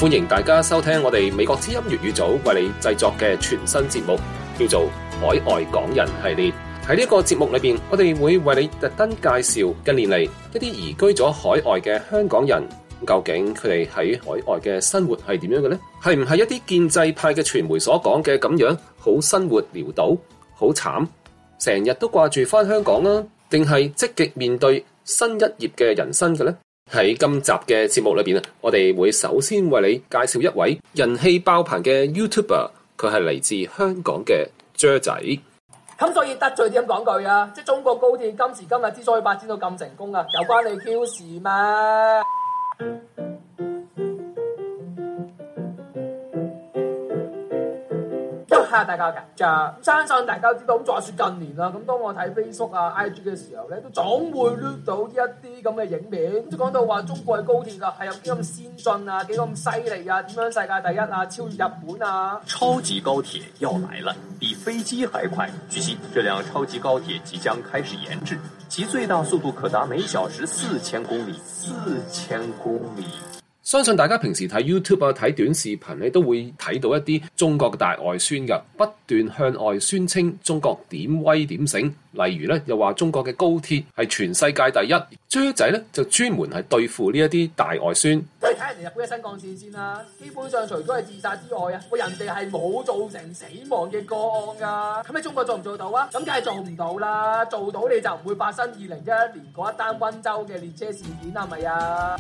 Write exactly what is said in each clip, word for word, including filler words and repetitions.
歡迎大家收聽我哋美國之音粵語組為你製作嘅全新節目，叫做《海外港人系列》。喺呢個節目裏邊，我哋會為你特登介紹近年嚟一啲移居咗海外嘅香港人，究竟佢哋喺海外嘅生活係點樣嘅呢？係唔係一啲建制派嘅傳媒所講嘅咁樣，好生活潦倒，好慘，成日都掛住返香港啊？定係積極面對新一頁嘅人生嘅呢？喺今集嘅節目裏邊啊，我哋會首先為你介紹一位人氣爆棚嘅 YouTuber， 佢係嚟自香港嘅 Jer 仔。 咁所以得罪點講句啊？即係中國高鐵今時今日之所以發展到咁成功啊，有關你 Q 事咩？大家嘅，相信大家知道咁。再說近年啦，咁當我睇 Facebook 啊、I G 嘅時候咧，都總會碌到一啲咁嘅影片，即係講到話中國嘅高鐵啊係有幾咁先進啊，幾咁犀利啊，點樣世界第一啊，超越日本啊！ 超級高鐵要來了，比飛機還快。據悉，這輛超級高鐵即將開始研製，其最大速度可達每小時四千公里。四千公里。 相信大家平時睇 YouTube 啊、睇短視頻咧，都會睇到一啲中國嘅大外宣㗎，不斷向外宣稱中國點威點醒。例如咧，又話中國嘅高鐵係全世界第一。Jer 仔咧就專門係對付呢一啲大外宣。 你睇人哋日本嘅新幹線先啦，基本上除咗係自殺之外啊，喂人哋係冇造成死亡嘅個案㗎。咁你中國做唔做到啊？咁梗係做唔到啦，做到你就唔會發生二零一一年嗰一單溫州嘅列車事件係咪啊？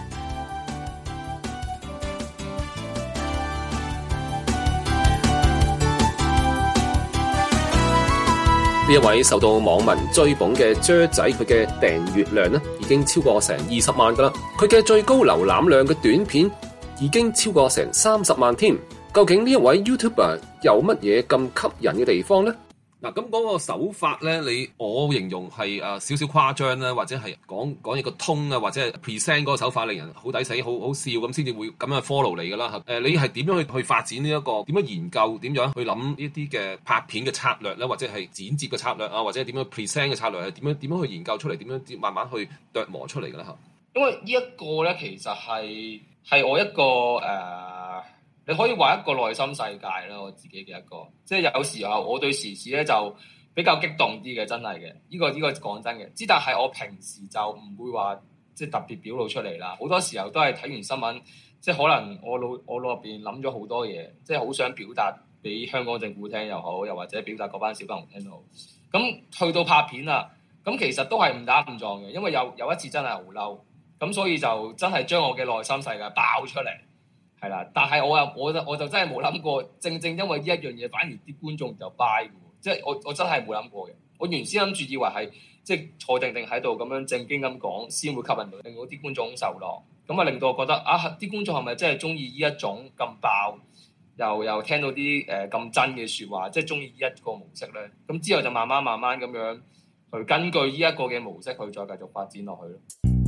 呢一位受到網民追捧嘅 Jer 仔，佢嘅訂閱量咧已經超過成二十萬噶啦，佢嘅最高瀏覽量嘅短片已經超過成三十萬添。究竟呢一位 YouTuber 有乜嘢咁吸引嘅地方呢？嗱，咁嗰個手法咧，你我形容係誒少少誇張啦，或者係講講嘢個 tone 啊，或者係 present 嗰個手法令人好抵死、好好笑咁，先至會咁樣 follow 你噶啦。誒、呃，你係點樣去去發展呢、這、一個？點樣研究？點樣去諗呢啲嘅拍片嘅策略咧？或者係剪接嘅策略啊？或者點樣 present 嘅策略係點樣點樣去研究出嚟？點樣慢慢去琢磨出嚟噶啦嚇？ 因為呢一個咧，其實係係我一個誒。呃你可以話一個內心世界啦，我自己嘅一個，即係有時候我對時事咧就比較激動啲嘅，真係嘅。呢、這個呢、這個講真嘅，之但係我平時就唔會話即係特別表露出嚟啦。好多時候都係睇完新聞，即係可能我腦我腦入邊諗咗好多嘢，即係好想表達俾香港政府聽又好，又或者表達嗰班小朋友聽都好。咁去到拍片啦，咁其實都係誤打誤撞嘅，因為有有一次真係好嬲，咁所以就真係將我嘅內心世界爆出嚟。係啦，但係我又我就我就真係冇諗過，正正因為呢一樣嘢，反而啲觀眾就 buy 嘅，即係我我真係冇諗過嘅。我原先諗住以為係即係坐定定喺度咁樣正經咁講，先會吸引到令到啲觀眾受落，咁啊令到我覺得啊啲觀眾係咪真係中意呢一種咁爆，又又聽到啲誒咁真嘅説話，即係中意呢一個模式咧？咁之後就慢慢慢慢咁樣去根據呢一個嘅模式去再繼續發展落去咯。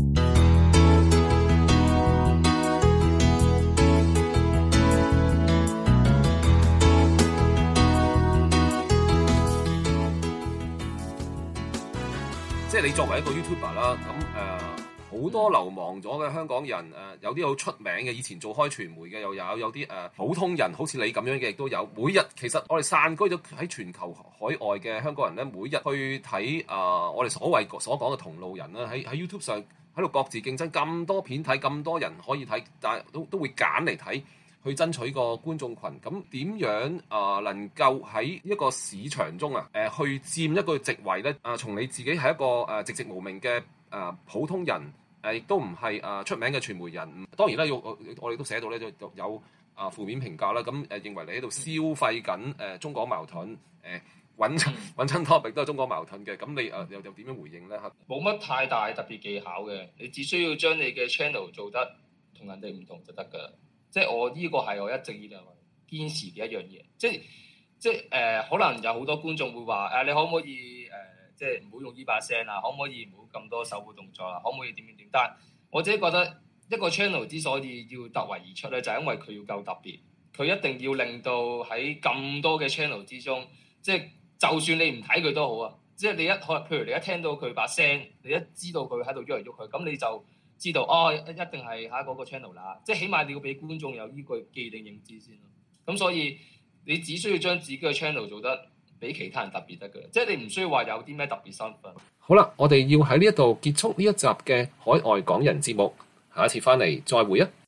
即係你作為一個 YouTuber 啦，咁誒好多流亡咗嘅香港人，誒、呃、有啲好出名嘅，以前做開傳媒嘅又有，有啲誒、呃、普通人，好似你咁樣嘅亦都有。每日其實我哋散居咗喺全球海外嘅香港人咧，每日去睇啊、呃、我哋所謂所講嘅同路人啦，喺喺 YouTube 上喺度各自競爭，咁多片睇，咁多人可以睇，但係都都會揀嚟睇。去爭取個觀眾群，咁點樣啊、呃、能夠喺一個市場中啊，誒、呃、去佔一個席位咧？啊、呃，從你自己係一個誒、呃、籍籍無名嘅誒、呃、普通人，誒亦都唔係誒出名嘅傳媒人。當然啦，要我我哋都寫到咧，就有啊、呃、負面評價啦。咁誒、呃、認為你喺度消費緊誒、呃、中港矛盾，誒揾揾親 topic 都係中港矛盾嘅。咁你誒、呃、又又點樣回應咧？嚇， 冇乜太大特別技巧嘅，你只需要將你嘅 channel 做得同人哋唔同就得㗎。即係我呢個係我一直以來堅持嘅一樣嘢，即係即係誒、呃，可能有好多觀眾會話誒、啊，你可唔可以誒、呃，即係唔好用呢把聲啊？可唔可以唔好咁多手部動作啊？可唔可以點點點？但係我自己覺得一個 channel 之所以要突圍而出咧，就係、是、因為佢要夠特別，佢一定要令到喺咁多嘅 channel 之中，即係就算你唔睇佢都好啊，即係你一可能譬如你一聽到佢把聲，你一知道佢喺度喐嚟喐去，咁你就知道哦，一定係嚇嗰個 channel 啦。即係起碼你要俾觀眾有呢個既定認知先咯。咁所以你只需要將自己嘅 channel 做得比其他人特別得嘅，即係你唔需要話有啲咩特別身份。 好啦，我哋要喺呢一度結束呢一集嘅海外港人節目，下一次翻嚟再會啊！